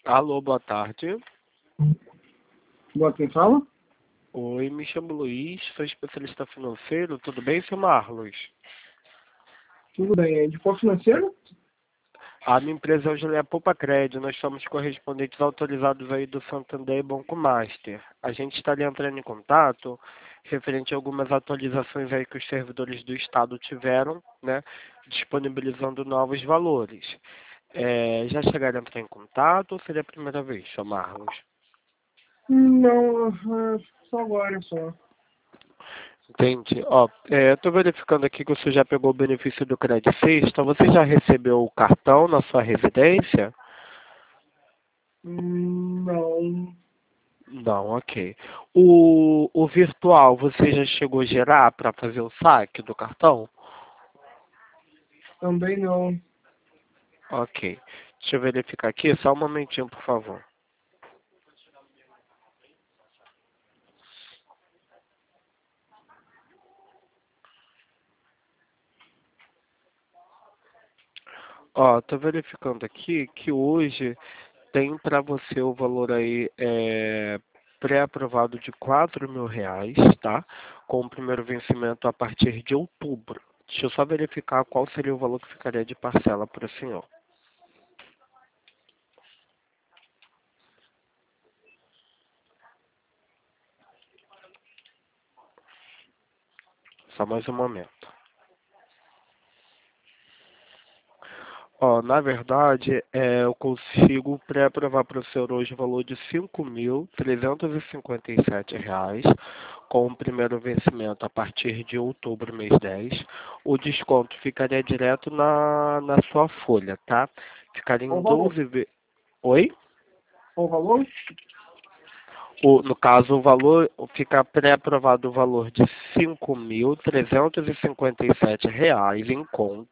Alô, boa tarde. Boa, quem fala? Oi, me chamo Luiz, sou especialista financeiro. Tudo bem, seu Marlos? Tudo bem, é de qual financeiro? A minha empresa é o Julia Poupa Crédito. Nós somos correspondentes autorizados aí do Santander e Banco Master. A gente está ali entrando em contato referente a algumas atualizações aí que os servidores do Estado tiveram, né, disponibilizando novos valores. Já chegaram a entrar em contato ou seria a primeira vez, seu Marlos? Não, só agora, só. Entendi. Ó, tô verificando aqui que você já pegou o benefício do Credit Sexta. Você já recebeu o cartão na sua residência? Não, Não, ok. O virtual, você já chegou a gerar para fazer o saque do cartão? também não. Ok. Deixa eu verificar aqui, só um momentinho, por favor. Ó, tô verificando aqui que hoje tem para você o valor aí pré-aprovado de R$ 4.000, tá? Com o primeiro vencimento a partir de outubro. Deixa eu só verificar qual seria o valor que ficaria de parcela para o senhor. Só mais um momento. Ó, na verdade, eu consigo pré-aprovar para o senhor hoje o valor de R$ 5.357, com o primeiro vencimento a partir de outubro, mês 10. O desconto ficaria direto na sua folha, tá? Ficaria Qual o em valor? 12 vezes. Oi? Qual o valor? No caso, o valor fica pré-aprovado o valor de R$ 5.357 em conta.